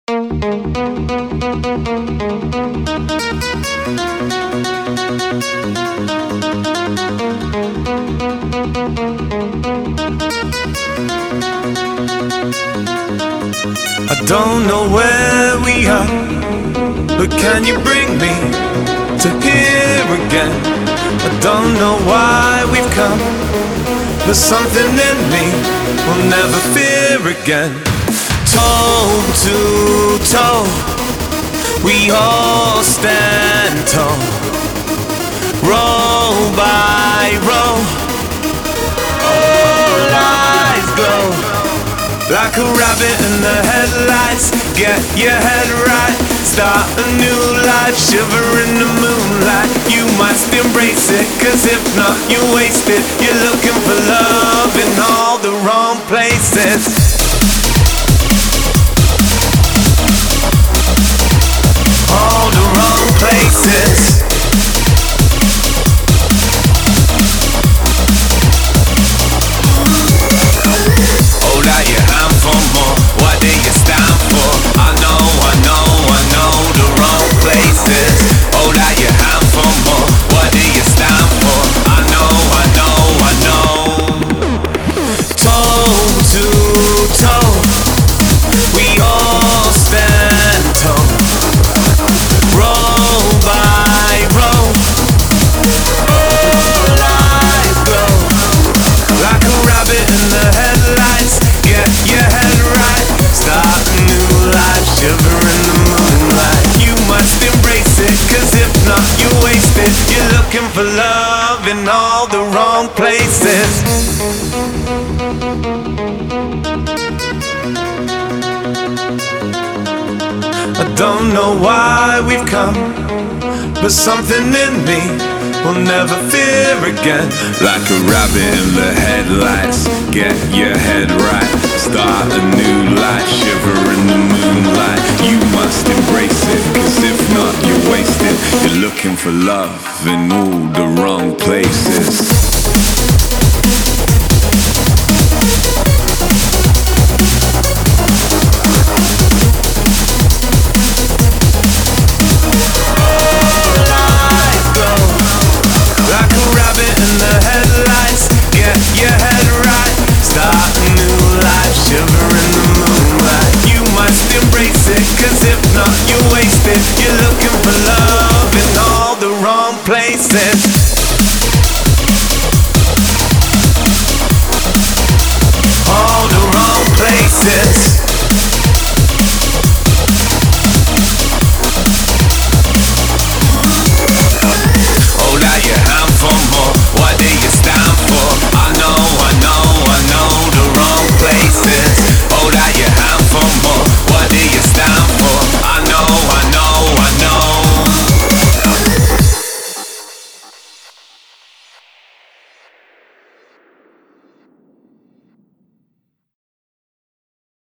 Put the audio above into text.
I don't know where we are, but can you bring me to here again? I don't know why we've come, but something in me will never fear again. Toe to toe, we all stand tall, row by row, all eyes glow. Like a rabbit in the headlights, get your head right, start a new life, shiver in the moonlight. You must embrace it, cause if not you're wasted. You're looking for love in all the wrong places. All the wrong places. Hold out your hand for more. What do you stand for? I know the wrong places. Hold out your hand for more. What do you stand for? I know. Toe to toe, we all stand tall, row by row, all eyes glow. Like a rabbit in the headlights, get your head right, start a new life, shiver in the moonlight. You must embrace it, cause if not you're wasted. You're looking for love in all the wrong places. I don't know why we've come, but something in me will never fear again. Like a rabbit in the headlights, get your head right, start a new life, shiver in the moonlight. You must embrace it, cause if not you're wasted. You're looking for love in all the wrong places.